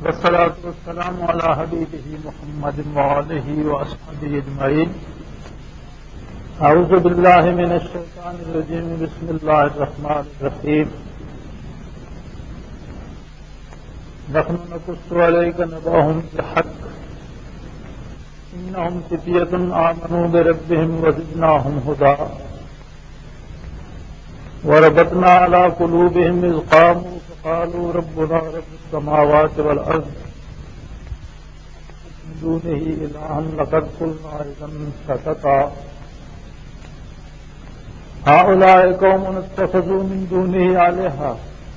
والصلاة والسلام على حبيبه محمد وآله وأصحابه أجمعين. أعوذ بالله من الشيطان الرجيم. بسم الله الرحمن الرحيم. نحن نقص عليك نبأهم بالحق إنهم فتية آمنوا بربهم وزدناهم هدى وربطنا على قلوبهم إذ قاموا فقالوا ربنا رب السماوات والأرض من دونه إلها لقد قلنا إذا شططا هؤلاء قوم اتخذوا من دونه آلهة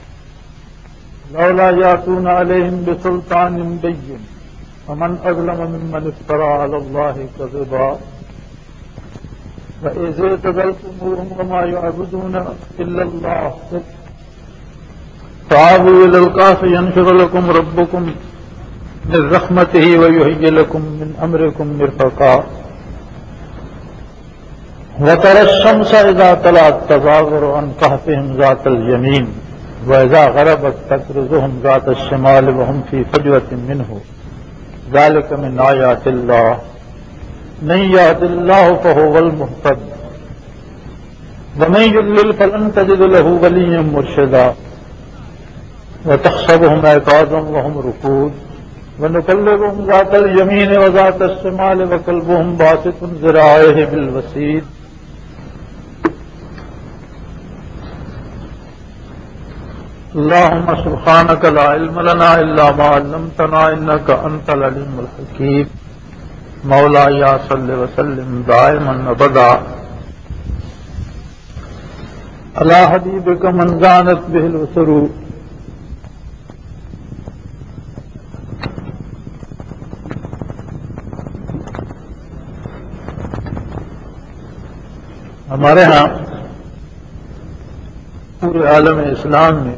لولا يأتون عليهم بسلطان بين ومن أظلم ممن افترى على الله كذبا وإذ اعتزلتموهم وما يعبدون إلا الله فعابوا إلى الكهف ينشر لكم ربكم من رحمته ويهيئ لكم من أمركم مرفقا وترى الشمس إذا طلعت تزاور عن كهفهم ذات اليمين وإذا غربت تقرضهم ذات الشمال وهم في فجوة منه ذلك من آيات الله من يهد الله فهو المهتد ومن يضلل فلن تجد له وليا مرشدا وتحسبهم أيقاظا وهم رقود ونقلبهم ذات اليمين وذات الشمال وقلبهم باسط ذراعيه بالوسيد اللهم سبحانك لا علم لنا إلا ما علمتنا إنك أنت العليم الحكيم. مولاي صل وسلم دائما أبدا على حبيبك من زانت به الأسر. ہمارے ہاں پورے عالم اسلام میں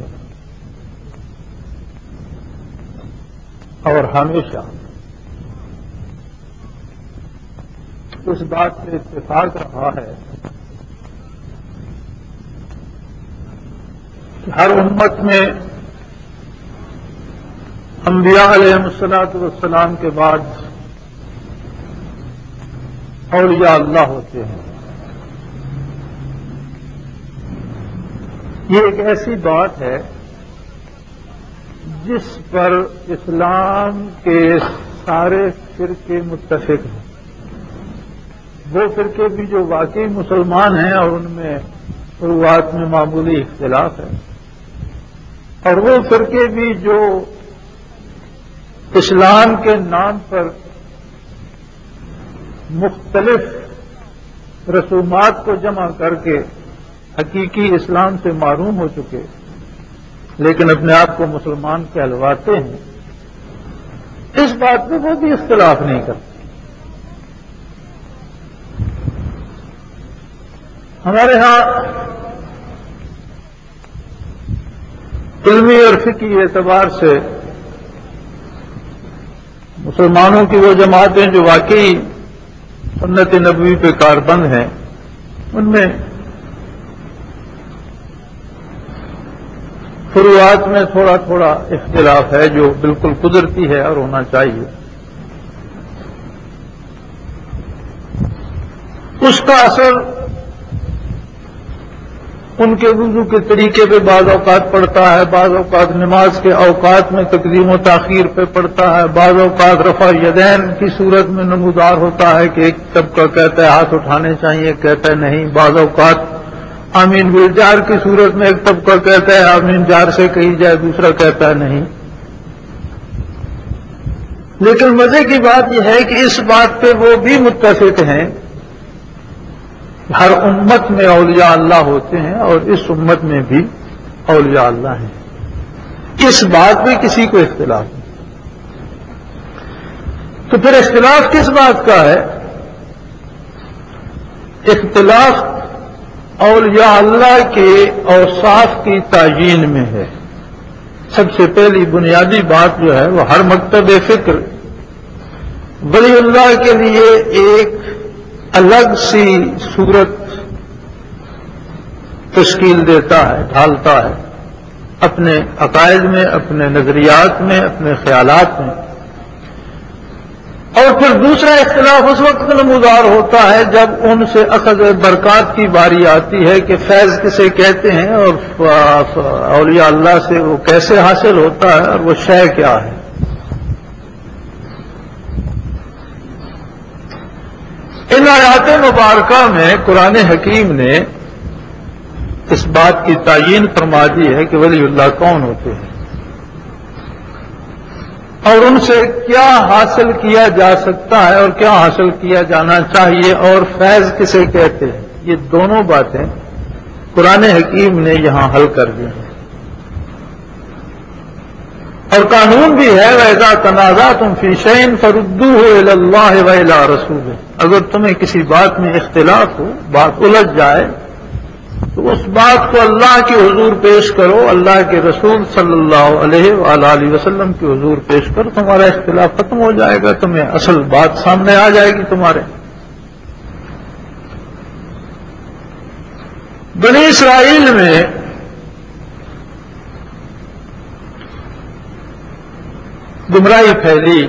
اور ہمیشہ اس بات سے اتفاق رہا ہے کہ ہر امت میں انبیاء علیہ الصلوۃ والسلام کے بعد اولیاء اللہ ہوتے ہیں. یہ ایک ایسی بات ہے جس پر اسلام کے سارے فرقے متفق ہیں. وہ فرقے بھی جو واقعی مسلمان ہیں اور ان میں فروعات میں معمولی اختلاف ہے، اور وہ فرقے بھی جو اسلام کے نام پر مختلف رسومات کو جمع کر کے حقیقی اسلام سے معروم ہو چکے لیکن اپنے آپ کو مسلمان کہلواتے ہیں. اس بات پہ وہ بھی اختلاف نہیں کرتے. ہمارے ہاں علمی اور فقہی اعتبار سے مسلمانوں کی وہ جماعتیں جو واقعی سنت نبوی پہ کاربند ہیں ان میں فروعات میں تھوڑا تھوڑا اختلاف ہے جو بالکل قدرتی ہے اور ہونا چاہیے. اس کا اثر ان کے وضو کے طریقے پہ بعض اوقات پڑتا ہے، بعض اوقات نماز کے اوقات میں تقدیم و تاخیر پہ پڑتا ہے، بعض اوقات رفع یدین کی صورت میں نمودار ہوتا ہے کہ ایک طبقہ کہتا ہے ہاتھ اٹھانے چاہیے، کہتا ہے نہیں. بعض اوقات آمین بالجار کی صورت میں ایک طبقہ کہتا ہے آمین جار سے کہی جائے، دوسرا کہتا ہے نہیں. لیکن مزے کی بات یہ ہے کہ اس بات پہ وہ بھی متفق ہیں ہر امت میں اولیاء اللہ ہوتے ہیں اور اس امت میں بھی اولیاء اللہ ہیں. اس بات پہ کسی کو اختلاف نہیں. تو پھر اختلاف کس بات کا ہے؟ اختلاف اولیاء اللہ کے اوصاف کی تعیین میں ہے. سب سے پہلی بنیادی بات جو ہے وہ ہر مکتب فکر ولی اللہ کے لیے ایک الگ سی صورت تشکیل دیتا ہے، ڈھالتا ہے. اپنے عقائد میں، اپنے نظریات میں، اپنے خیالات میں. اور پھر دوسرا اختلاف اس وقت نمودار ہوتا ہے جب ان سے اخذ برکات کی باری آتی ہے کہ فیض کسے کہتے ہیں اور اولیاء اللہ سے وہ کیسے حاصل ہوتا ہے اور وہ شے کیا ہے. ان آیات مبارکہ میں قرآن حکیم نے اس بات کی تعیین فرما دی ہے کہ ولی اللہ کون ہوتے ہیں اور ان سے کیا حاصل کیا جا سکتا ہے اور کیا حاصل کیا جانا چاہیے اور فیض کسے کہتے ہیں. یہ دونوں باتیں قرآن حکیم نے یہاں حل کر دی ہیں. اور قانون بھی ہے وَإِذَا تَنَازَعْتُمْ فِي شَيْءٍ فَرُدُّوهُ إِلَى اللَّهِ وَإِلَى رَسُولِهِ. اگر تمہیں کسی بات میں اختلاف ہو، بات الجھ جائے، تو اس بات کو اللہ کے حضور پیش کرو، اللہ کے رسول صلی اللہ علیہ وآلہ وسلم کے حضور پیش کرو، تمہارا اختلاف ختم ہو جائے گا، تمہیں اصل بات سامنے آ جائے گی تمہارے. بنی اسرائیل میں گمراہی پھیلی،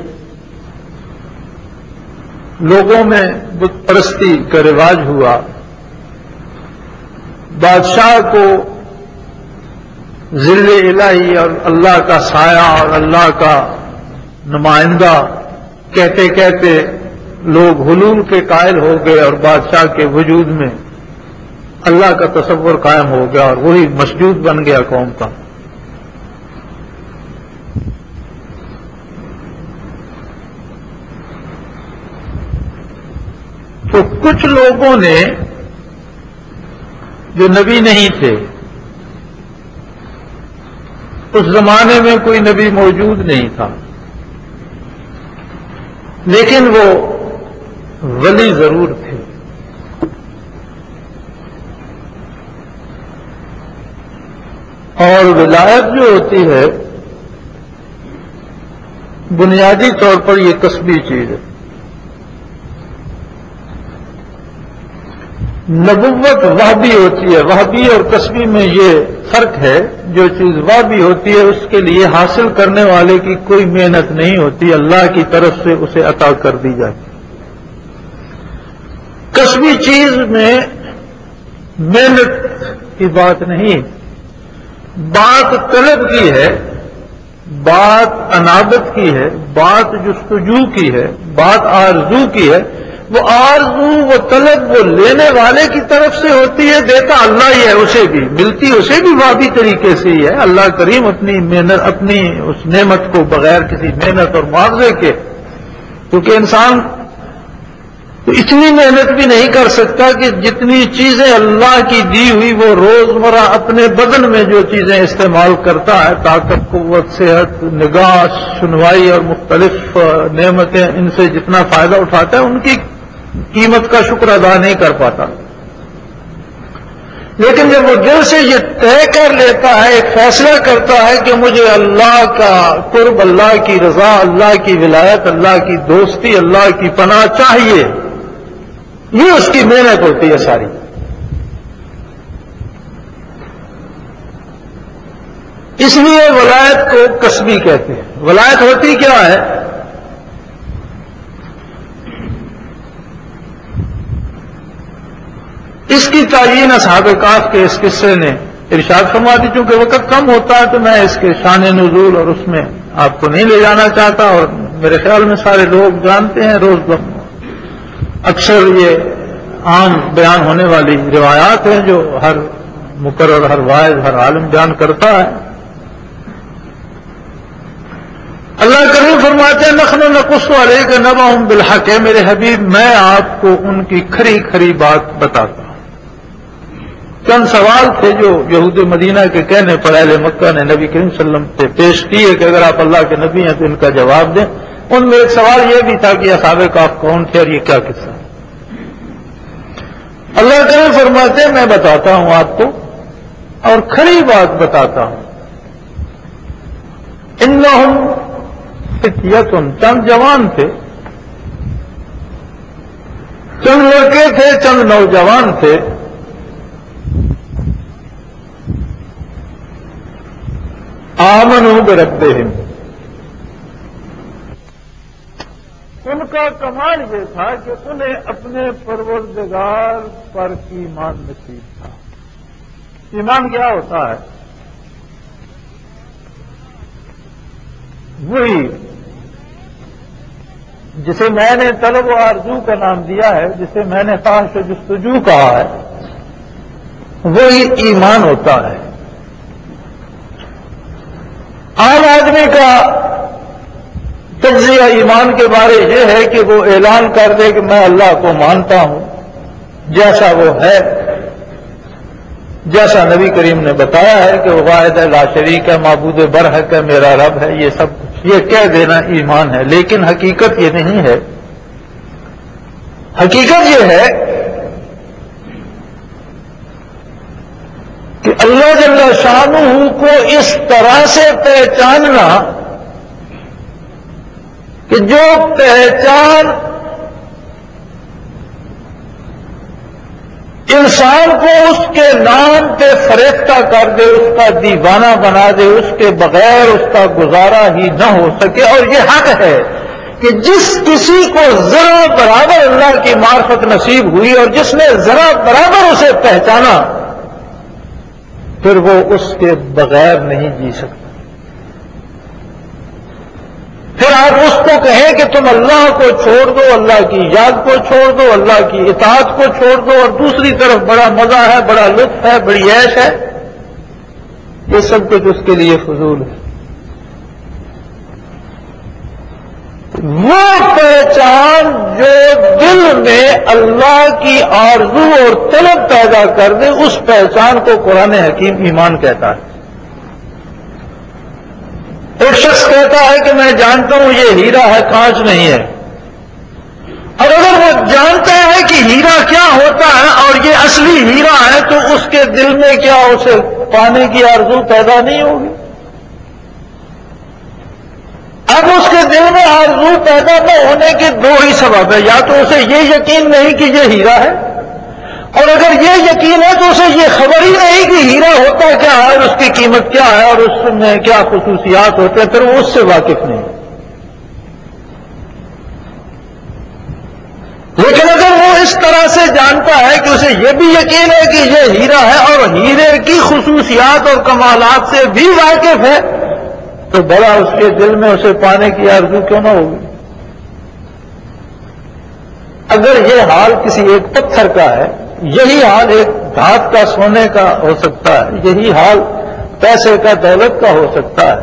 لوگوں میں بت پرستی کا رواج ہوا، بادشاہ کو ذل الہی اور اللہ کا سایہ اور اللہ کا نمائندہ کہتے کہتے لوگ حلول کے قائل ہو گئے اور بادشاہ کے وجود میں اللہ کا تصور قائم ہو گیا اور وہی مسجود بن گیا قوم کا. تو کچھ لوگوں نے جو نبی نہیں تھے، اس زمانے میں کوئی نبی موجود نہیں تھا، لیکن وہ ولی ضرور تھے. اور ولایت جو ہوتی ہے بنیادی طور پر یہ کسبی چیز ہے. نبوت وحبی ہوتی ہے، وحبی اور کسبی میں یہ فرق ہے. جو چیز وحبی ہوتی ہے اس کے لیے حاصل کرنے والے کی کوئی محنت نہیں ہوتی، اللہ کی طرف سے اسے عطا کر دی جاتی. کسبی چیز میں محنت کی بات نہیں، بات طلب کی ہے، بات انابت کی ہے، بات جستجو کی ہے، بات آرزو کی ہے. وہ آرزو، وہ طلب، وہ لینے والے کی طرف سے ہوتی ہے، دیتا اللہ ہی ہے، اسے بھی ملتی، اسے بھی وابی طریقے سے ہی ہے. اللہ کریم اپنی محنت، اپنی اس نعمت کو بغیر کسی محنت اور معاوضے کے، کیونکہ انسان تو اتنی محنت بھی نہیں کر سکتا کہ جتنی چیزیں اللہ کی دی ہوئی وہ روزمرہ اپنے بدن میں جو چیزیں استعمال کرتا ہے، طاقت، قوت، صحت، نگاہ، سنوائی اور مختلف نعمتیں، ان سے جتنا فائدہ اٹھاتا ہے ان کی قیمت کا شکر ادا نہیں کر پاتا. لیکن جب وہ دل سے یہ طے کر لیتا ہے، ایک فیصلہ کرتا ہے کہ مجھے اللہ کا قرب، اللہ کی رضا، اللہ کی ولایت، اللہ کی دوستی، اللہ کی پناہ چاہیے، یہ اس کی محنت ہوتی ہے ساری. اس لیے ولایت کو کسبی کہتے ہیں. ولایت ہوتی کیا ہے؟ اس کی تعیین اصحاب کہف کے اس قصے نے ارشاد فرما دی. چونکہ وقت کم ہوتا ہے تو میں اس کے شان نزول اور اس میں آپ کو نہیں لے جانا چاہتا، اور میرے خیال میں سارے لوگ جانتے ہیں، روز اکثر یہ عام بیان ہونے والی روایات ہیں جو ہر مقرر، ہر واعظ، ہر عالم بیان کرتا ہے. اللہ کریم فرماتے ہیں نحن نقص علیک نبأہم بالحق، میرے حبیب میں آپ کو ان کی کھری کھری بات بتاتا ہوں. چند سوال تھے جو یہود مدینہ کے کہنے پر اہل مکہ نے نبی کریم صلی اللہ علیہ وسلم سے پیش کیے کہ اگر آپ اللہ کے نبی ہیں تو ان کا جواب دیں. ان میں ایک سوال یہ بھی تھا کہ اصحاب کہف کون تھے اور یہ کیا قصہ ہے. اللہ کریم فرماتے ہیں میں بتاتا ہوں آپ کو اور کھری بات بتاتا ہوں. انہم فتیتن، چند جوان تھے، چند لڑکے تھے، چند نوجوان تھے. آمنوا بربہم، ان کا کمال یہ تھا کہ انہیں اپنے پروردگار پر ایمان نصیب تھا۔ ایمان کیا ہوتا ہے؟ وہی جسے میں نے طلب و آرزو کا نام دیا ہے، جسے میں نے خواہش و جستجو کہا ہے، وہی ایمان ہوتا ہے۔ عام آدمی کا تجزیہ ایمان کے بارے یہ ہے کہ وہ اعلان کر دے کہ میں اللہ کو مانتا ہوں جیسا وہ ہے، جیسا نبی کریم نے بتایا ہے کہ وہ واحد ہے، لا شریک ہے، معبود برحق ہے، میرا رب ہے، یہ سب یہ کہہ دینا ایمان ہے۔ لیکن حقیقت یہ نہیں ہے۔ حقیقت یہ ہے کہ اللہ جل شانہ کو اس طرح سے پہچاننا کہ جو پہچان انسان کو اس کے نام پہ فریفتہ کر دے، اس کا دیوانہ بنا دے، اس کے بغیر اس کا گزارا ہی نہ ہو سکے۔ اور یہ حق ہے کہ جس کسی کو ذرا برابر اللہ کی معرفت نصیب ہوئی اور جس نے ذرا برابر اسے پہچانا، پھر وہ اس کے بغیر نہیں جی سکتا۔ پھر آپ اس کو کہیں کہ تم اللہ کو چھوڑ دو، اللہ کی یاد کو چھوڑ دو، اللہ کی اطاعت کو چھوڑ دو، اور دوسری طرف بڑا مزہ ہے، بڑا لطف ہے، بڑی عیش ہے، یہ سب کچھ اس کے لیے فضول ہے۔ وہ پہچان جو دل میں اللہ کی آرزو اور طلب پیدا کر دے، اس پہچان کو قرآن حکیم ایمان کہتا ہے۔ ایک شخص کہتا ہے کہ میں جانتا ہوں یہ ہیرا ہے، کانچ نہیں ہے، اور اگر وہ جانتا ہے کہ ہیرا کیا ہوتا ہے اور یہ اصلی ہیرا ہے، تو اس کے دل میں کیا اسے پانے کی آرزو پیدا نہیں ہوگی؟ اب اس کے دل میں آرزو پیدا نہ ہونے کے دو ہی سبب ہے، یا تو اسے یہ یقین نہیں کہ یہ ہیرا ہے، اور اگر یہ یقین ہے تو اسے یہ خبر ہی نہیں کہ ہیرا ہوتا کیا ہے اور اس کی قیمت کیا ہے اور اس میں کیا خصوصیات ہوتے ہیں، پھر وہ اس سے واقف نہیں۔ لیکن اگر وہ اس طرح سے جانتا ہے کہ اسے یہ بھی یقین ہے کہ یہ ہیرا ہے اور ہیرے کی خصوصیات اور کمالات سے بھی واقف ہے، تو بڑا اس کے دل میں اسے پانے کی آرزو کیوں نہ ہوگی؟ اگر یہ حال کسی ایک پتھر کا ہے، یہی حال ایک دھات کا سونے کا ہو سکتا ہے، یہی حال پیسے کا دولت کا ہو سکتا ہے،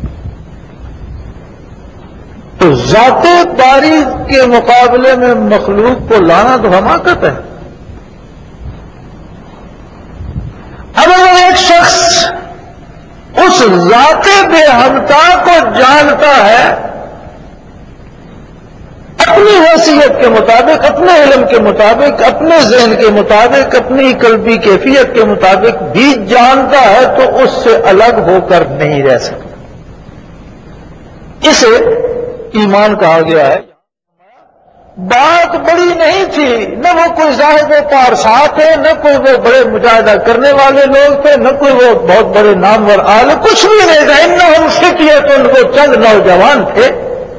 تو ذات باری کے مقابلے میں مخلوق کو لانا تو حماقت ہے۔ اب اگر ایک شخص اس ذات بے ہمتا کو جانتا ہے، اپنی حیثیت کے مطابق، اپنے علم کے مطابق، اپنے ذہن کے مطابق، اپنی قلبی کیفیت کے مطابق بھی جانتا ہے، تو اس سے الگ ہو کر نہیں رہ سکتا۔ اسے ایمان کہا گیا ہے۔ بات بڑی نہیں تھی، نہ وہ کوئی زاہد و پارسا تھے، نہ کوئی وہ بڑے مجاہدہ کرنے والے لوگ تھے، نہ کوئی وہ بہت بڑے نامور عالم، کچھ بھی نہیں تھا۔ انہم فتیۃ، وہ چند نوجوان تھے۔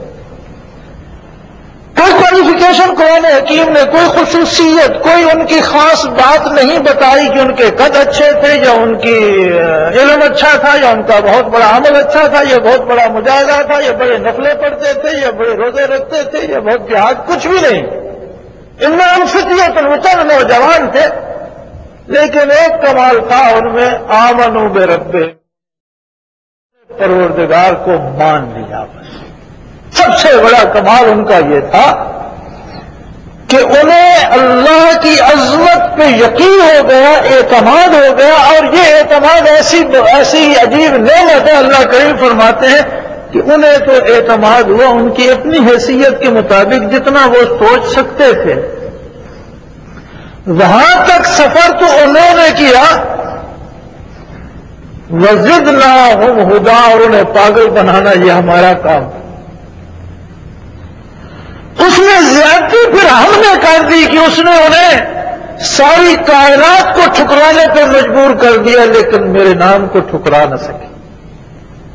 کوئی کوالیفیکیشن قرآن حکیم نے، کوئی خصوصیت، کوئی ان کی خاص بات نہیں بتائی کہ ان کے قد اچھے تھے یا ان کی علم اچھا تھا یا ان کا بہت بڑا عمل اچھا تھا یا بہت بڑا مجاہدہ تھا یا بڑے نفلیں پڑھتے تھے یا بڑے روزے رکھتے تھے یا بہت جہاد، کچھ بھی نہیں۔ انہم فتیۃ، وہ چند نوجوان تھے، لیکن ایک کمال تھا ان میں، آمنوا بربہم، پروردگار کو مان لیا۔ بس سب سے بڑا کمال ان کا یہ تھا کہ انہیں اللہ کی عظمت پہ یقین ہو گیا، اعتماد ہو گیا، اور یہ اعتماد ایسی عجیب نعمت ہے۔ اللہ کریم فرماتے ہیں کہ انہیں تو اعتماد ہوا ان کی اپنی حیثیت کے مطابق جتنا وہ سوچ سکتے تھے، وہاں تک سفر تو انہوں نے کیا، وزدناہم ھدی، اور انہیں پاگل بنانا یہ ہمارا کام۔ اس نے زیادتی پھر ہم نے کر دی کہ اس نے انہیں ساری کائنات کو ٹھکرانے پر مجبور کر دیا، لیکن میرے نام کو ٹھکرا نہ سکے۔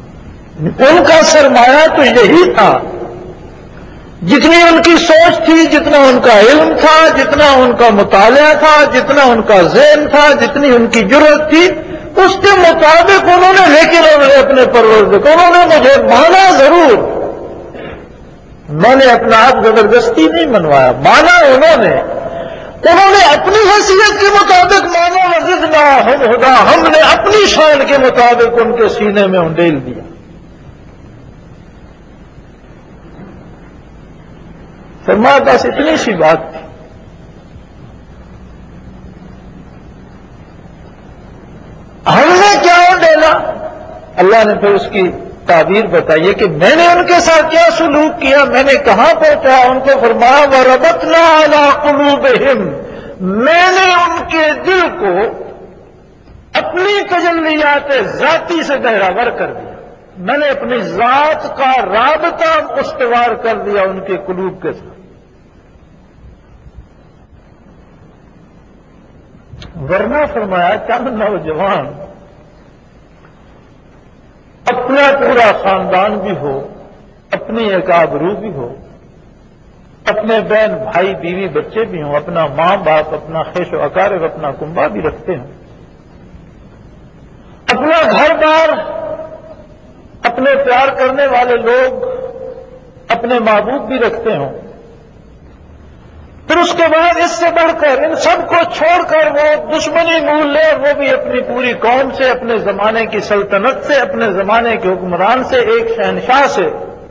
ان کا سرمایہ تو یہی تھا، جتنی ان کی سوچ تھی، جتنا ان کا علم تھا، جتنا ان کا مطالعہ تھا، جتنا ان کا ذہن تھا، جتنی ان کی ضرورت تھی، اس کے مطابق انہوں نے، لیکن انہوں نے اپنے پروردگار، انہوں نے مجھے مانا ضرور، میں نے اپنا آپ زبردستی نہیں منوایا، مانا انہوں نے اپنی حیثیت کے مطابق مانا، وزدناہم ہدی، ہم نے اپنی شان کے مطابق ان کے سینے میں انڈیل دیا۔ فرمایا بس اتنی سی بات تھی۔ ہم نے کیا ڈالا؟ اللہ نے پھر اس کی تعبیر بتائی کہ میں نے ان کے ساتھ کیا سلوک کیا، میں نے کہاں پہنچایا ان کو۔ فرمایا وَرَبَطْنَا عَلَىٰ قُلُوبِهِمْ، میں نے ان کے دل کو اپنی تجلیات ذاتی سے بہراور کر دیا، میں نے اپنی ذات کا رابطہ استوار کر دیا ان کے قلوب کے ساتھ۔ ورنہ فرمایا چند نوجوان اپنا پورا خاندان بھی ہو، اپنی ایک آبرو بھی ہو، اپنے بہن بھائی بیوی بچے بھی ہوں، اپنا ماں باپ، اپنا خیش و اقارب، اپنا کنبہ بھی رکھتے ہوں، اپنا گھر بار، اپنے پیار کرنے والے لوگ، اپنے محبوب بھی رکھتے ہوں، پھر اس کے بعد اس سے بڑھ کر ان سب کو چھوڑ کر وہ دشمنی مول لے، وہ بھی اپنی پوری قوم سے، اپنے زمانے کی سلطنت سے، اپنے زمانے کے حکمران سے، ایک شہنشاہ سے،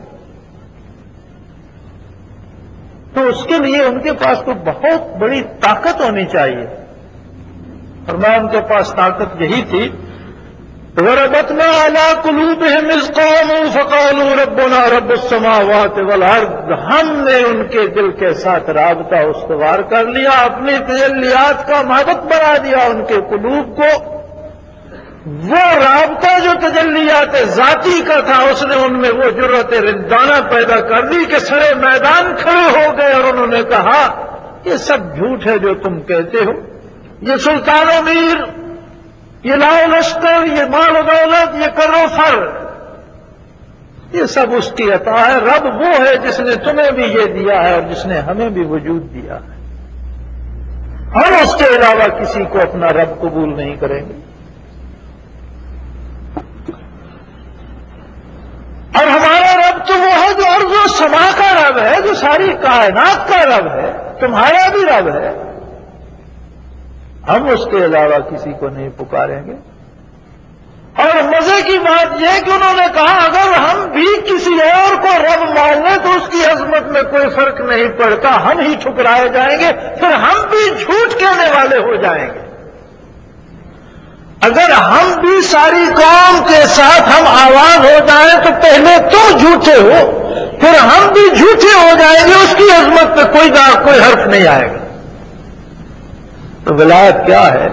تو اس کے لیے ان کے پاس تو بہت بڑی طاقت ہونی چاہیے۔ فرمایا ان کے پاس طاقت یہی تھی، وَرَبَطْنَا عَلَىٰ قُلُوبِهِمْ إِذْ قَامُوا فَقَالُوا رَبُّنَا رَبُّ السَّمَاوَاتِ وَالْأَرْضِ، ہم نے ان کے دل کے ساتھ رابطہ استوار کر لیا، اپنی تجلیات کا مابعد بنا دیا ان کے قلوب کو۔ وہ رابطہ جو تجلیات ذاتی کا تھا، اس نے ان میں وہ جرأت رندانہ پیدا کر دی کہ سرے میدان کھڑے ہو گئے اور انہوں نے کہا یہ سب جھوٹ ہے جو تم کہتے ہو، یہ سلطان و میر، یہ لاؤ لشکر، یہ مال و دولت، یہ کر و فر، یہ سب اس کی عطا ہے۔ رب وہ ہے جس نے تمہیں بھی یہ دیا ہے اور جس نے ہمیں بھی وجود دیا ہے، ہم اس کے علاوہ کسی کو اپنا رب قبول نہیں کریں گے۔ اور ہمارا رب تو وہ ہے جو ارض و سما کا رب ہے، جو ساری کائنات کا رب ہے، تمہارا بھی رب ہے، ہم اس کے علاوہ کسی کو نہیں پکاریں گے۔ اور مزے کی بات یہ کہ انہوں نے کہا اگر ہم بھی کسی اور کو رب مان لیں تو اس کی عظمت میں کوئی فرق نہیں پڑتا، ہم ہی ٹھکرائے جائیں گے، پھر ہم بھی جھوٹ کہنے والے ہو جائیں گے۔ اگر ہم بھی ساری قوم کے ساتھ ہم آواز ہو جائیں تو پہلے تم جھوٹے ہو، پھر ہم بھی جھوٹے ہو جائیں گے، اس کی عظمت پہ کوئی حرف نہیں آئے گا۔ تو ولایت کیا ہے؟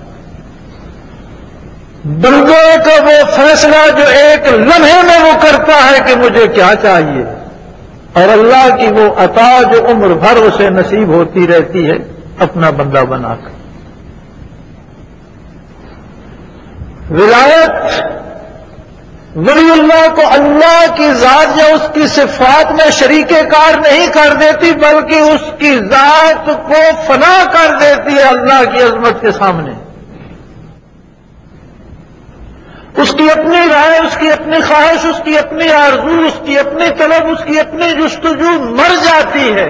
بندوں کا وہ فیصلہ جو ایک لمحے میں وہ کرتا ہے کہ مجھے کیا چاہیے، اور اللہ کی وہ عطا جو عمر بھر اسے نصیب ہوتی رہتی ہے اپنا بندہ بنا کر۔ ولایت ولی اللہ کو اللہ کی ذات یا اس کی صفات میں شریک کار نہیں کر دیتی، بلکہ اس کی ذات کو فنا کر دیتی ہے اللہ کی عظمت کے سامنے۔ اس کی اپنی رائے، اس کی اپنی خواہش، اس کی اپنی آرزو، اس کی اپنی طلب، اس کی اپنی جستجو مر جاتی ہے،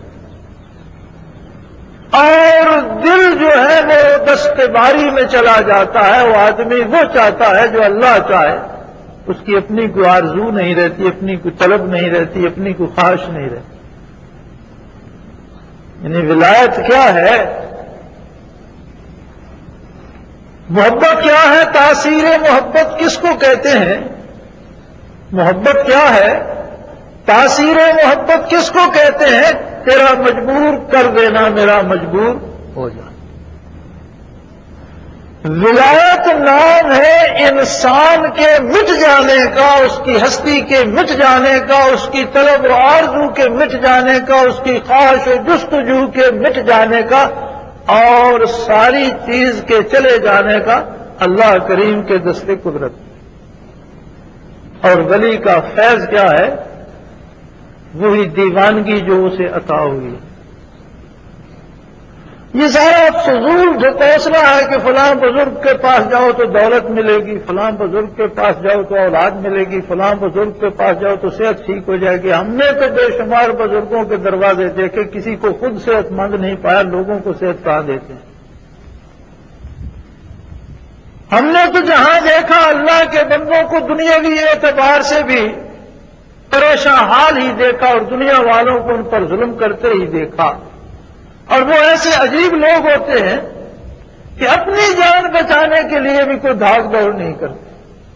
اور دل جو ہے وہ دست باری میں چلا جاتا ہے۔ وہ آدمی وہ چاہتا ہے جو اللہ چاہے، اس کی اپنی کوئی آرزو نہیں رہتی، اپنی کوئی طلب نہیں رہتی، اپنی کوئی خواہش نہیں رہتی۔ یعنی ولایت کیا ہے؟ محبت کیا ہے؟ تاثیر محبت کس کو کہتے ہیں؟ محبت کیا ہے؟ تاثیر محبت کس کو کہتے ہیں؟ تیرا مجبور کر دینا، میرا مجبور ہو جانا۔ ولایت نام ہے انسان کے مٹ جانے کا، اس کی ہستی کے مٹ جانے کا، اس کی طلب و آرزو کے مٹ جانے کا، اس کی خواہش و جستجو کے مٹ جانے کا، اور ساری چیز کے چلے جانے کا اللہ کریم کے دست قدرت۔ اور ولی کا فیض کیا ہے؟ وہی دیوانگی جو اسے عطا ہوئی۔ یہ سارا فضول جو فیصلہ ہے کہ فلاں بزرگ کے پاس جاؤ تو دولت ملے گی، فلاں بزرگ کے پاس جاؤ تو اولاد ملے گی، فلاں بزرگ کے پاس جاؤ تو صحت ٹھیک ہو جائے گی۔ ہم نے تو بے شمار بزرگوں کے دروازے دیکھے، کسی کو خود صحت مند نہیں پایا، لوگوں کو صحت کہاں دیتے ہیں؟ ہم نے تو جہاں دیکھا اللہ کے بندوں کو دنیاوی اعتبار سے بھی پریشان حال ہی دیکھا اور دنیا والوں کو ان پر ظلم کرتے ہی دیکھا۔ اور وہ ایسے عجیب لوگ ہوتے ہیں کہ اپنی جان بچانے کے لیے بھی کوئی بھاگ دوڑ نہیں کرتے۔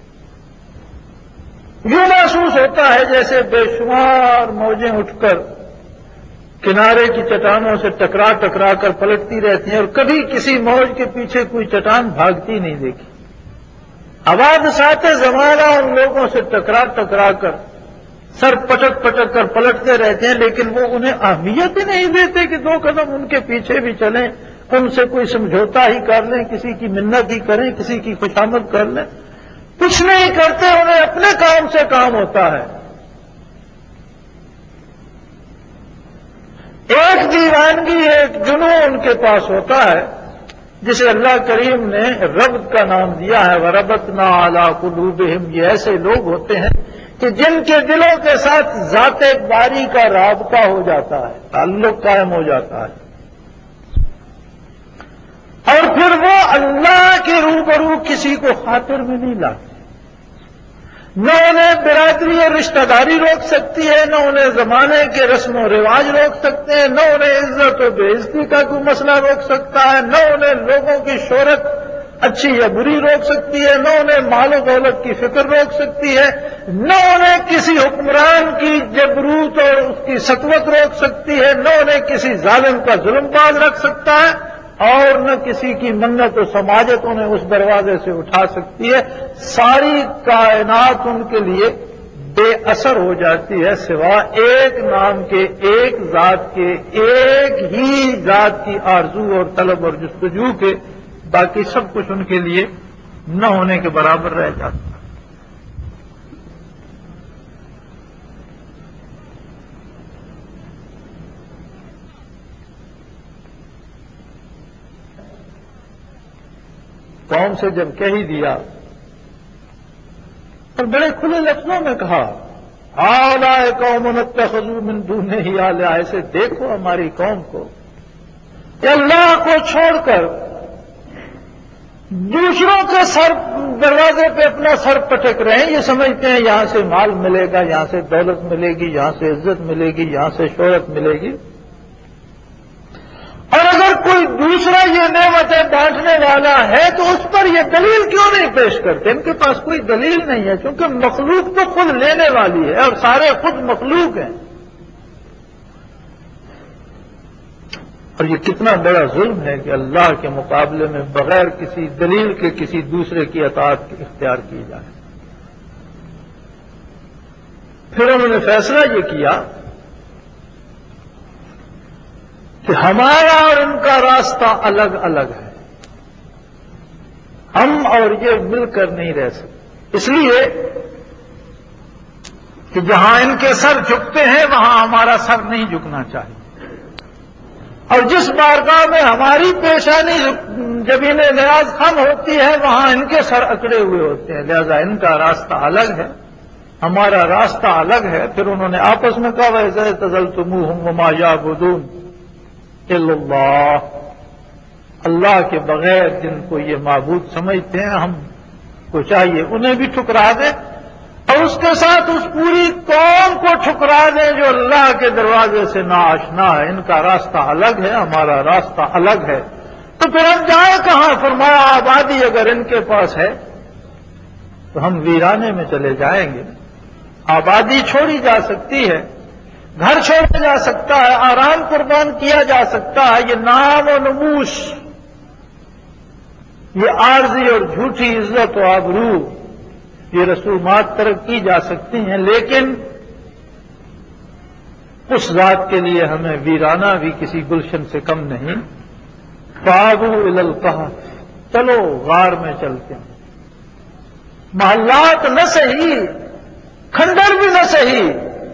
یوں محسوس ہوتا ہے جیسے بے شمار موجیں اٹھ کر کنارے کی چٹانوں سے ٹکرا ٹکرا کر پلٹتی رہتی ہیں اور کبھی کسی موج کے پیچھے کوئی چٹان بھاگتی نہیں دیکھی۔ حوادثات زمانہ ان لوگوں سے ٹکرا ٹکرا کر سر پٹک پٹک کر پلٹتے رہتے ہیں، لیکن وہ انہیں اہمیت ہی نہیں دیتے کہ دو قدم ان کے پیچھے بھی چلیں، ان سے کوئی سمجھوتا ہی کر لیں، کسی کی منت ہی کریں، کسی کی خوشامد کر لیں، کچھ نہیں کرتے، انہیں اپنے کام سے کام ہوتا ہے۔ ایک دیوانگی، ایک جنون ان کے پاس ہوتا ہے جسے اللہ کریم نے ربط کا نام دیا ہے، وَرَبَطْنَا عَلَىٰ قُلُوبِهِمْ۔ یہ ایسے لوگ ہوتے ہیں کہ جن کے دلوں کے ساتھ ذات باری کا رابطہ ہو جاتا ہے، تعلق قائم ہو جاتا ہے، اور پھر وہ اللہ کے روبرو کسی کو خاطر میں نہیں لاتے۔ نہ انہیں برادری اور رشتہ داری روک سکتی ہے، نہ انہیں زمانے کے رسم و رواج روک سکتے ہیں، نہ انہیں عزت و بے عزتی کا کوئی مسئلہ روک سکتا ہے، نہ انہیں لوگوں کی شہرت اچھی یا بری روک سکتی ہے، نہ انہیں مال و دولت کی فکر روک سکتی ہے، نہ انہیں کسی حکمران کی جبروت اور اس کی سطوت روک سکتی ہے، نہ انہیں کسی ظالم کا ظلم باز رکھ سکتا ہے، اور نہ کسی کی منت و سماجت انہیں اس دروازے سے اٹھا سکتی ہے۔ ساری کائنات ان کے لیے بے اثر ہو جاتی ہے، سوا ایک نام کے، ایک ذات کے، ایک ہی ذات کی آرزو اور طلب اور جستجو کے، باقی سب کچھ ان کے لیے نہ ہونے کے برابر رہ جاتا ہے۔ قوم سے جب کہہ ہی دیا اور بڑے کھلے لفظوں میں کہا، ہؤلاء قوم اتخذوا من دونہ آلہۃ، ایسے دیکھو ہماری قوم کو کہ اللہ کو چھوڑ کر دوسروں کے سر دروازے پہ اپنا سر پٹک رہے ہیں، یہ سمجھتے ہیں یہاں سے مال ملے گا، یہاں سے دولت ملے گی، یہاں سے عزت ملے گی، یہاں سے شہرت ملے گی، اور اگر کوئی دوسرا یہ نعمتیں بانٹنے والا ہے تو اس پر یہ دلیل کیوں نہیں پیش کرتے؟ ان کے پاس کوئی دلیل نہیں ہے، کیونکہ مخلوق تو خود لینے والی ہے اور سارے خود مخلوق ہیں۔ اور یہ کتنا بڑا ظلم ہے کہ اللہ کے مقابلے میں بغیر کسی دلیل کے کسی دوسرے کی اطاعت اختیار کی جائے۔ پھر انہوں نے فیصلہ یہ کیا کہ ہمارا اور ان کا راستہ الگ الگ ہے، ہم اور یہ مل کر نہیں رہ سکتے، اس لیے کہ جہاں ان کے سر جھکتے ہیں وہاں ہمارا سر نہیں جھکنا چاہیے، اور جس بارگاہ میں ہماری پیشانی جبین نیاز خم ہوتی ہے وہاں ان کے سر اکڑے ہوئے ہوتے ہیں، لہذا ان کا راستہ الگ ہے، ہمارا راستہ الگ ہے۔ پھر انہوں نے آپس میں کہا وَإِذَا اعْتَزَلْتُمُوهُمْ وَمَا يَعْبُدُونَ إِلَّا اللَّهَ، اللہ کے بغیر جن کو یہ معبود سمجھتے ہیں ہم کو چاہیے انہیں بھی ٹھکرا دیں، اور اس کے ساتھ اس پوری قوم کو ٹھکرا دیں جو اللہ کے دروازے سے ناآشنا ہے۔ ان کا راستہ الگ ہے، ہمارا راستہ الگ ہے، تو پھر ہم جائیں کہاں؟ فرمایا آبادی اگر ان کے پاس ہے تو ہم ویرانے میں چلے جائیں گے۔ آبادی چھوڑی جا سکتی ہے، گھر چھوڑا جا سکتا ہے، آرام قربان کیا جا سکتا ہے، یہ نام و نموش، یہ عارضی اور جھوٹی عزت و آبرو، یہ رسومات ترک کی جا سکتی ہیں، لیکن اس ذات کے لیے ہمیں ویرانہ بھی کسی گلشن سے کم نہیں۔ فَآبُوا إِلَى الْكَهْفِ، چلو غار میں چلتے ہیں، محلات نہ صحیح کھنڈر بھی نہ صحیح،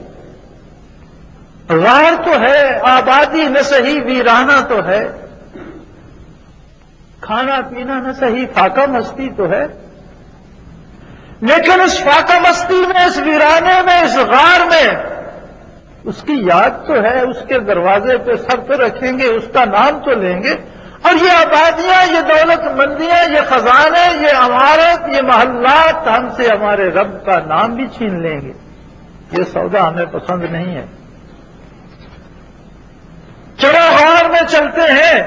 غار تو ہے، آبادی نہ صحیح، ویرانہ تو ہے، کھانا پینا نہ صحیح، فاقہ مستی تو ہے، لیکن اس فاقہ مستی میں، اس ویرانے میں، اس غار میں اس کی یاد تو ہے، اس کے دروازے پہ سر تو رکھیں گے، اس کا نام تو لیں گے، اور یہ آبادیاں، یہ دولت مندیاں، یہ خزانے، یہ عمارت، یہ محلات ہم سے ہمارے رب کا نام بھی چھین لیں گے، یہ سودا ہمیں پسند نہیں ہے۔ چلو غار میں چلتے ہیں،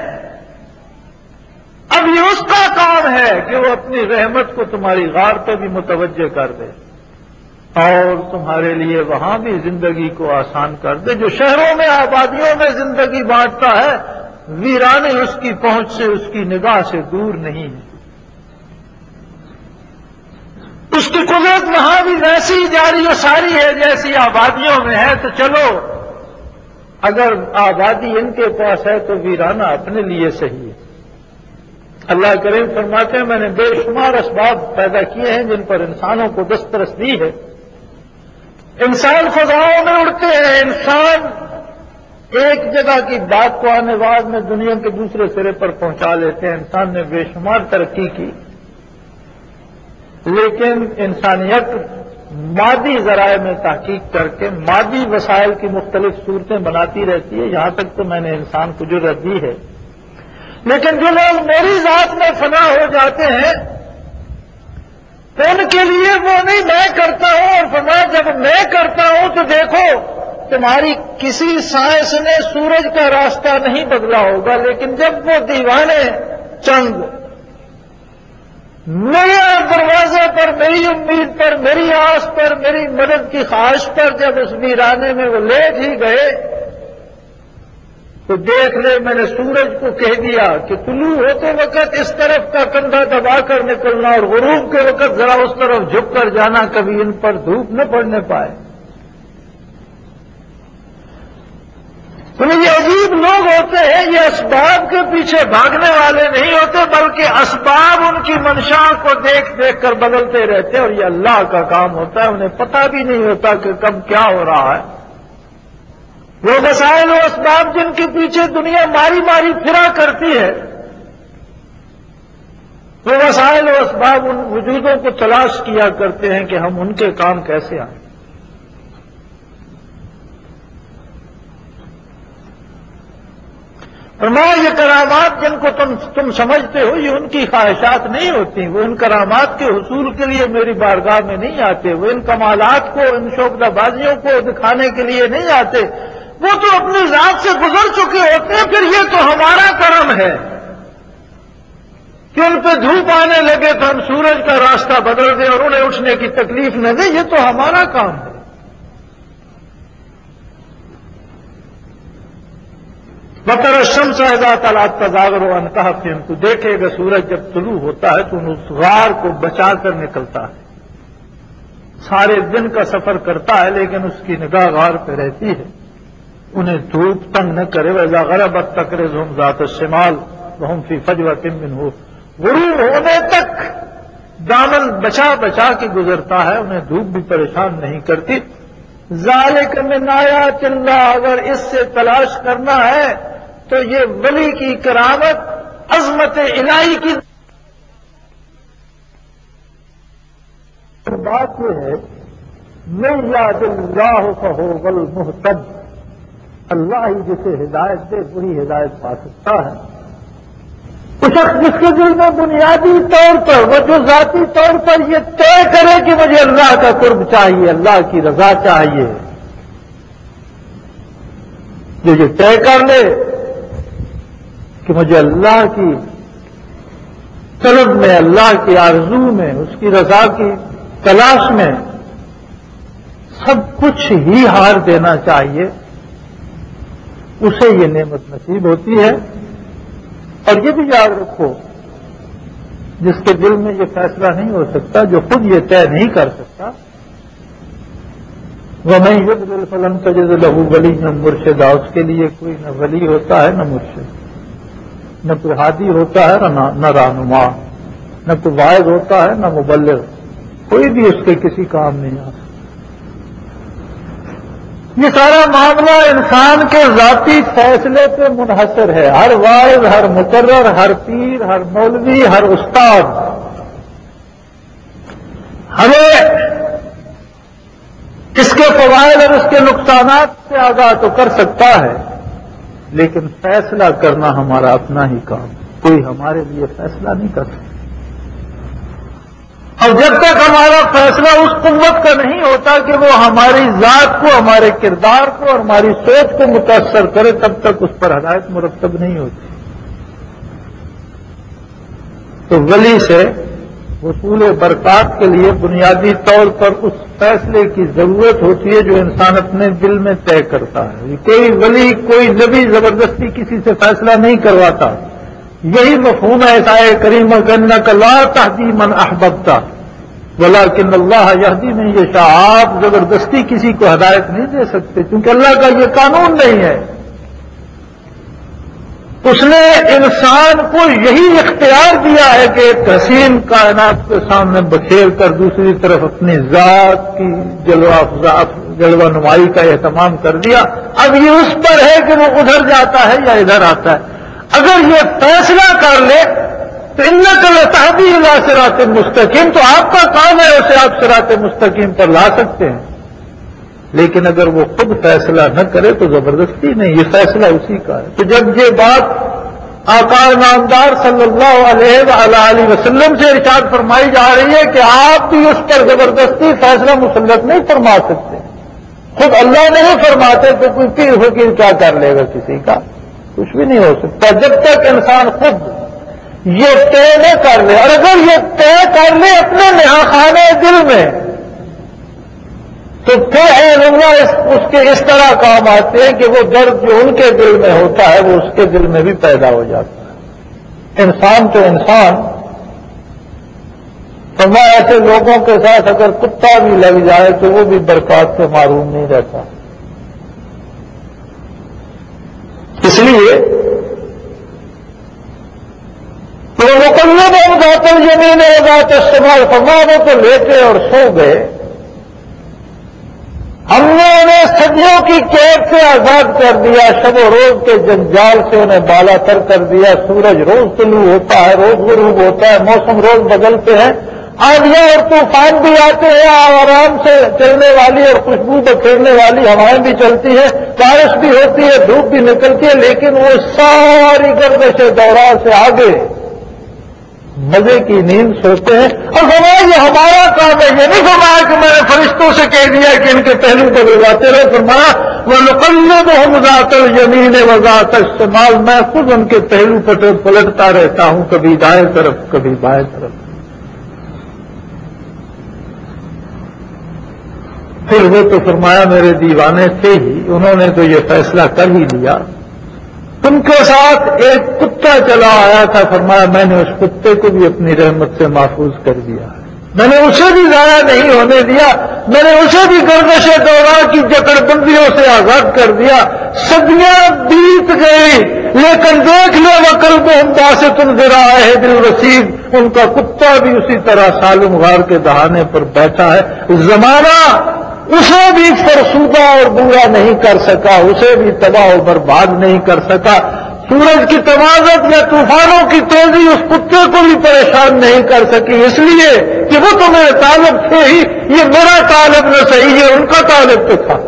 اب یہ اس کا کام ہے کہ وہ اپنی رحمت کو تمہاری غار پہ بھی متوجہ کر دے اور تمہارے لیے وہاں بھی زندگی کو آسان کر دے۔ جو شہروں میں، آبادیوں میں زندگی بانٹتا ہے، ویرانے اس کی پہنچ سے، اس کی نگاہ سے دور نہیں ہے۔ اس کی قدرت وہاں بھی ویسی جاری و ساری ہے جیسی آبادیوں میں ہے۔ تو چلو، اگر آبادی ان کے پاس ہے تو ویرانہ اپنے لیے صحیح ہے۔ اللہ کریم فرماتے ہیں میں نے بے شمار اسباب پیدا کیے ہیں جن پر انسانوں کو دسترس دی ہے۔ انسان فضاؤں میں اڑتے ہیں، انسان ایک جگہ کی بات کو آنے بعد میں دنیا کے دوسرے سرے پر پہنچا لیتے ہیں۔ انسان نے بے شمار ترقی کی، لیکن انسانیت مادی ذرائع میں تحقیق کر کے مادی وسائل کی مختلف صورتیں بناتی رہتی ہے۔ یہاں تک تو میں نے انسان کو جرأت دی ہے، لیکن جو لوگ میری ذات میں فنا ہو جاتے ہیں ان کے لیے وہ نہیں میں کرتا ہوں، اور فرمایا جب میں کرتا ہوں تو دیکھو تمہاری کسی سائنس نے سورج کا راستہ نہیں بدلا ہوگا، لیکن جب وہ دیوانے چند میرے دروازے پر، میری امید پر، میری آس پر، میری مدد کی خواہش پر جب اس ویرانے میں وہ لیٹ ہی گئے تو دیکھ لے میں نے سورج کو کہہ دیا کہ طلوع ہوتے وقت اس طرف کا کندھا دبا کر نکلنا اور غروب کے وقت ذرا اس طرف جھک کر جانا، کبھی ان پر دھوپ نہ پڑنے پائے۔ تو یہ عجیب لوگ ہوتے ہیں، یہ اسباب کے پیچھے بھاگنے والے نہیں ہوتے، بلکہ اسباب ان کی منشا کو دیکھ دیکھ کر بدلتے رہتے، اور یہ اللہ کا کام ہوتا ہے۔ انہیں پتہ بھی نہیں ہوتا کہ کب کیا ہو رہا ہے۔ وہ وسائل و اسباب جن کے پیچھے دنیا ماری ماری پھرا کرتی ہے، وہ وسائل و اسباب ان وجودوں کو تلاش کیا کرتے ہیں کہ ہم ان کے کام کیسے آئیں۔ فرمایا یہ کرامات جن کو تم سمجھتے ہو یہ ان کی خواہشات نہیں ہوتی، وہ ان کرامات کے حصول کے لیے میری بارگاہ میں نہیں آتے، وہ ان کمالات کو، ان شوکت بازیوں کو دکھانے کے لیے نہیں آتے، وہ تو اپنی ذات سے گزر چکے ہوتے ہیں۔ پھر یہ تو ہمارا کرم ہے کہ ان پہ دھوپ آنے لگے تو ہم سورج کا راستہ بدل دیں اور انہیں اٹھنے کی تکلیف نہ دیں، یہ تو ہمارا کام ہے۔ وَتَرَى الشَّمْسَ إِذَا طَلَعَتْ تَزَاوَرُ عَنْ كَهْفِهِمْ، تو دیکھے گا سورج جب طلوع ہوتا ہے تو اس غار کو بچا کر نکلتا ہے، سارے دن کا سفر کرتا ہے لیکن اس کی نگاہ غار پہ رہتی ہے، انہیں دھوپ تنگ نہ کرے۔ وَإِذَا غَرَبَتْ تَقْرِضُهُمْ ذَاتَ الشِّمَالِ وَهُمْ فِي فَجْوَةٍ مِّنْهُ، غروب ہونے تک دامن بچا بچا کے گزرتا ہے، انہیں دھوپ بھی پریشان نہیں کرتی۔ ذَلِكَ مِنْ آيَاتِ اللَّهِ، اگر اس سے تلاش کرنا ہے تو یہ ولی کی کرامت، عظمت الہی کی بات یہ ہے، مَن يَهْدِ اللَّهُ فَهُوَ الْمُهْتَدِ، اللہ ہی جسے ہدایت دے وہی ہدایت پا سکتا ہے۔ اس شخص جس کے دل میں بنیادی طور پر، وہ جو ذاتی طور پر یہ طے کرے کہ مجھے اللہ کا قرب چاہیے، اللہ کی رضا چاہیے، جو یہ طے کر لے کہ مجھے اللہ کی طلب میں، اللہ کی آرزو میں، اس کی رضا کی تلاش میں سب کچھ ہی ہار دینا چاہیے، اسے یہ نعمت نصیب ہوتی ہے۔ اور یہ بھی یاد رکھو، جس کے دل میں یہ فیصلہ نہیں ہو سکتا، جو خود یہ طے نہیں کر سکتا، وَمَن يُضْلِلْ فَلَن تَجِدَ لَهُ وَلِيًّا مُرْشِدًا، اس کے لیے کوئی نہ ولی ہوتا ہے نہ مرشد، نہ کوئی ہادی ہوتا ہے نہ رہنما، نہ کوئی واعظ ہوتا ہے نہ مبلغ، کوئی بھی اس کے کسی کام نہیں آ سکتا۔ یہ سارا معاملہ انسان کے ذاتی فیصلے پہ منحصر ہے. ہر واعظ، ہر مقرر، ہر پیر، ہر مولوی، ہر استاد ہمیں اس کے فوائد اور اس کے نقصانات سے آگاہ تو کر سکتا ہے، لیکن فیصلہ کرنا ہمارا اپنا ہی کام. کوئی ہمارے لیے فیصلہ نہیں کر سکتا. اور جب تک ہمارا فیصلہ اس قوت کا نہیں ہوتا کہ وہ ہماری ذات کو، ہمارے کردار کو اور ہماری سوچ کو متاثر کرے، تب تک اس پر ہدایت مرتب نہیں ہوتی. تو ولی سے حصول برکات کے لیے بنیادی طور پر اس فیصلے کی ضرورت ہوتی ہے جو انسان اپنے دل میں طے کرتا ہے. کوئی ولی، کوئی نبی زبردستی کسی سے فیصلہ نہیں کرواتا. یہی مفہوم ہے آیت کریمہ کا، انک لا تہدی من احببت ولکن اللہ یہدی من یشاء. آپ زبردستی کسی کو ہدایت نہیں دے سکتے کیونکہ اللہ کا یہ قانون نہیں ہے. اس نے انسان کو یہی اختیار دیا ہے کہ ایک حسین کائنات کے سامنے بکھیر کر دوسری طرف اپنی ذات کی جلوہ نمائی کا اہتمام کر دیا. اب یہ اس پر ہے کہ وہ ادھر جاتا ہے یا ادھر آتا ہے. اگر یہ فیصلہ کر لے تو انک لتہدی الی صراط مستقیم، تو آپ کا کام ہے اسے آپ صراط مستقیم پر لا سکتے ہیں. لیکن اگر وہ خود فیصلہ نہ کرے تو زبردستی نہیں، یہ فیصلہ اسی کا ہے. تو جب یہ بات آقا نامدار صلی اللہ علیہ وآلہ وسلم سے ارشاد فرمائی جا رہی ہے کہ آپ بھی اس پر زبردستی فیصلہ مسلط نہیں فرما سکتے. خود اللہ نہیں فرماتے تو کوئی پیر فقیر کیا کر لے گا کسی کا؟ کچھ بھی نہیں ہو سکتا جب تک انسان خود یہ طے نہ کر لے. اور اگر یہ طے کر لے اپنے نہاخانے دل میں تو پھر اس کے اس طرح کام آتے ہیں کہ وہ درد جو ان کے دل میں ہوتا ہے وہ اس کے دل میں بھی پیدا ہو جاتا ہے. انسان تو انسان، تو میں ایسے لوگوں کے ساتھ اگر کتا بھی لگ جائے تو وہ بھی برکات سے معروم نہیں رہتا. اس لیے تو مقلب ذات الیمین و ذات الشمال، فرمایا تو لیٹے اور سو گئے. ہم نے انہیں صدیوں کی قید سے آزاد کر دیا، شب و روز کے جنجال سے انہیں بالا تر کر دیا. سورج روز طلوع ہوتا ہے، روز غروب ہوتا ہے، موسم روز بدلتے ہیں، آندھیاں اور طوفان بھی آتے ہیں، آرام سے چلنے والی اور خوشبو بکھیرنے والی ہوائیں بھی چلتی ہیں، بارش بھی ہوتی ہے، دھوپ بھی نکلتی ہے، لیکن وہ ساری گردش دوران سے آگے مزے کی نیند سوتے ہیں. اور فرمایا یہ ہمارا کام ہے. یہ نہیں فرمایا کہ میں نے فرشتوں سے کہہ دیا کہ ان کے پہلو کو بلواتے رہے. فرمایا وَنُقَلِّبُهُمْ ذَاتَ الْيَمِينِ وَذَاتَ الشِّمَالِ، میں خود ان کے پہلو پلٹتا رہتا ہوں، کبھی دائیں طرف کبھی بائیں طرف. پھر وہ تو فرمایا میرے دیوانے تھے ہی، انہوں نے تو یہ فیصلہ کر ہی لیا. ان کے ساتھ ایک کتا چلا آیا تھا، فرمایا میں نے اس کتے کو بھی اپنی رحمت سے محفوظ کر دیا. میں نے اسے بھی ضائع نہیں ہونے دیا، میں نے اسے بھی گردش دوران کی جکڑ بندیوں سے آزاد کر دیا. صدیاں بیت گئی لیکن دیکھ لو وَقَلْبُهُمْ بَاسِطٌ ذِرَاعَيْهِ بِالْوَسِيدِ، ان کا کتا بھی اسی طرح سالم غار کے دہانے پر بیٹھا ہے. زمانہ اسے بھی فرسودہ اور برا نہیں کر سکا، اسے بھی تباہ و برباد نہیں کر سکا. سورج کی توازن یا طوفانوں کی تیزی اس کتے کو بھی پریشان نہیں کر سکی، اس لیے کہ وہ تو میرے طالب تھے ہی. یہ میرا طالب نہ صحیح ہے، ان کا طالب تو تھا.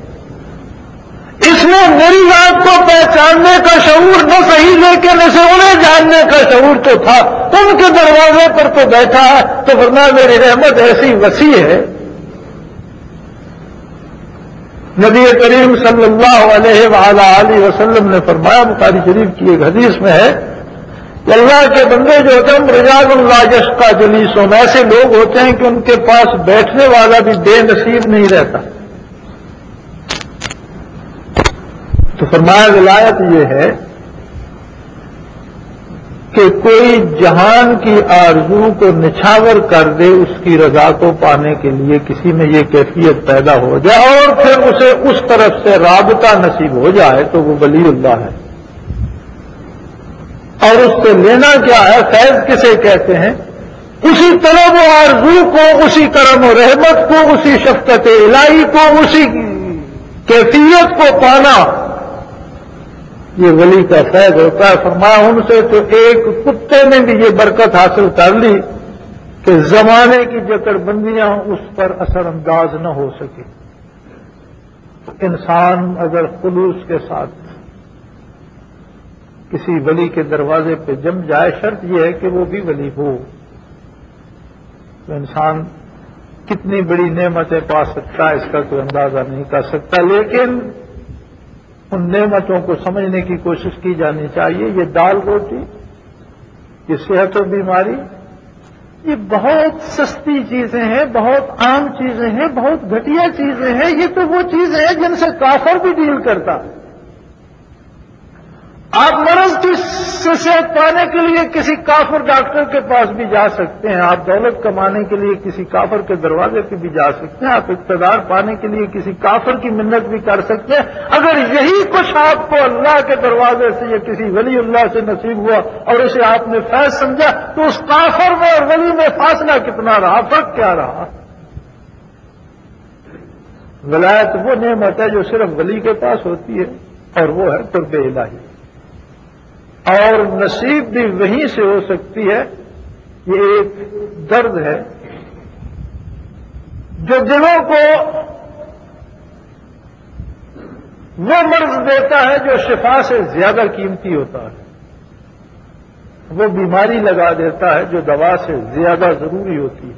اس نے میری ذات کو پہچاننے کا شعور نہ صحیح، لیکن اسے انہیں جاننے کا شعور تو تھا. ان کے دروازے پر تو بیٹھا ہے. تو فرمایا میری رحمت ایسی وسیع ہے. نبی کریم صلی اللہ علیہ وآلہ وسلم نے فرمایا، بخاری شریف کی ایک حدیث میں ہے کہ اللہ کے بندے جو ہوتے ہیں رجال لا یشقی جلیسہم، ایسے لوگ ہوتے ہیں کہ ان کے پاس بیٹھنے والا بھی بے نصیب نہیں رہتا. تو فرمایا ولایت یہ ہے کہ کوئی جہان کی آرزو کو نچھاور کر دے اس کی رضا کو پانے کے لیے، کسی میں یہ کیفیت پیدا ہو جائے اور پھر اسے اس طرف سے رابطہ نصیب ہو جائے تو وہ ولی اللہ ہے. اور اس سے لینا کیا ہے؟ فیض کسے کہتے ہیں؟ اسی طرح وہ آرزو کو، اسی کرم و رحمت کو، اسی شفقت الہی کو، اسی کیفیت کو پانا یہ ولی کا فیض ہوتا ہے۔ فرمایا ان سے تو ایک کتے نے بھی یہ برکت حاصل کر لی کہ زمانے کی جکڑ بندیاں اس پر اثر انداز نہ ہو سکے۔ انسان اگر خلوص کے ساتھ کسی ولی کے دروازے پہ جم جائے، شرط یہ ہے کہ وہ بھی ولی ہو، تو انسان کتنی بڑی نعمتیں پا سکتا ہے اس کا کوئی اندازہ نہیں کر سکتا۔ لیکن ان نعمتوں کو سمجھنے کی کوشش کی جانی چاہیے۔ یہ دال روٹی، یہ صحت و بیماری، یہ بہت سستی چیزیں ہیں، بہت عام چیزیں ہیں، بہت گھٹیا چیزیں ہیں۔ یہ تو وہ چیزیں ہیں جن سے کافر بھی ڈیل کرتا ہے۔ آپ مرض کی صحت پانے کے لیے کسی کافر ڈاکٹر کے پاس بھی جا سکتے ہیں، آپ دولت کمانے کے لیے کسی کافر کے دروازے پہ بھی جا سکتے ہیں، آپ اقتدار پانے کے لیے کسی کافر کی منت بھی کر سکتے ہیں۔ اگر یہی کچھ آپ کو اللہ کے دروازے سے یا کسی ولی اللہ سے نصیب ہوا اور اسے آپ نے فیض سمجھا، تو اس کافر میں اور ولی میں فاصلہ کتنا رہا، فرق کیا رہا؟ ولایت وہ نعمت ہے جو صرف ولی کے پاس ہوتی ہے، اور وہ ہے قرب الہی، اور نصیب بھی وہیں سے ہو سکتی ہے۔ یہ ایک درد ہے جو دلوں کو وہ مرض دیتا ہے جو شفا سے زیادہ قیمتی ہوتا ہے، وہ بیماری لگا دیتا ہے جو دوا سے زیادہ ضروری ہوتی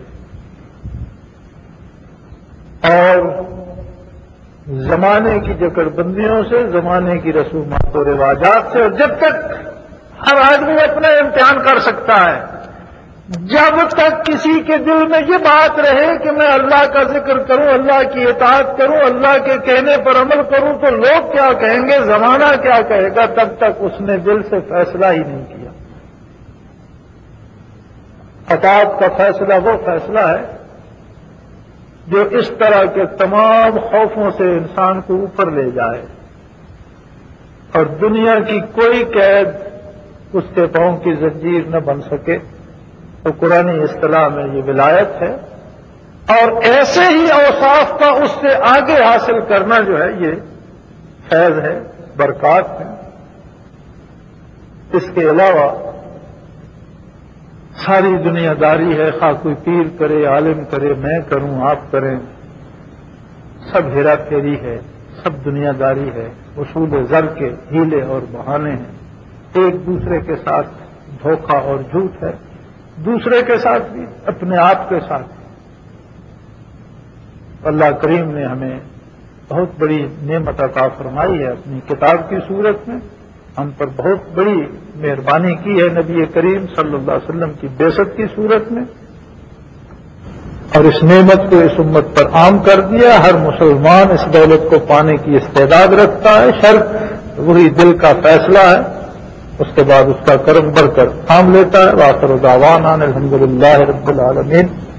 ہے، اور زمانے کی جکڑ بندیوں سے، زمانے کی رسومات و رواجات سے، اور جب تک ہر آدمی اپنا امتحان کر سکتا ہے، جب تک کسی کے دل میں یہ بات رہے کہ میں اللہ کا ذکر کروں، اللہ کی اطاعت کروں، اللہ کے کہنے پر عمل کروں تو لوگ کیا کہیں گے، زمانہ کیا کہے گا، تب تک اس نے دل سے فیصلہ ہی نہیں کیا۔ اطاعت کا فیصلہ وہ فیصلہ ہے جو اس طرح کے تمام خوفوں سے انسان کو اوپر لے جائے، اور دنیا کی کوئی قید اس کے پاؤں کی زنجیر نہ بن سکے۔ تو قرآنی اصطلاح میں یہ ولایت ہے، اور ایسے ہی اوصاف کا اس سے آگے حاصل کرنا جو ہے یہ فیض ہے، برکات ہے۔ اس کے علاوہ ساری دنیا داری ہے، خواہ کوئی پیر کرے، عالم کرے، میں کروں، آپ کریں، سب ہیرا پھیری ہے، سب دنیا داری ہے، اصول زر کے ہیلے اور بہانے ہیں، ایک دوسرے کے ساتھ دھوکہ اور جھوٹ ہے، دوسرے کے ساتھ بھی، اپنے آپ کے ساتھ بھی۔ اللہ کریم نے ہمیں بہت بڑی نعمت عطا فرمائی ہے اپنی کتاب کی صورت میں، ہم پر بہت بڑی مہربانی کی ہے نبی کریم صلی اللہ علیہ وسلم کی بعثت کی صورت میں، اور اس نعمت کو اس امت پر عام کر دیا۔ ہر مسلمان اس دولت کو پانے کی استعداد رکھتا ہے، شرط وہی دل کا فیصلہ ہے، اس کے بعد اس کا کرم بڑھ کر تھام لیتا ہے۔ وآخر دعوانا الحمدللہ رب العالمین۔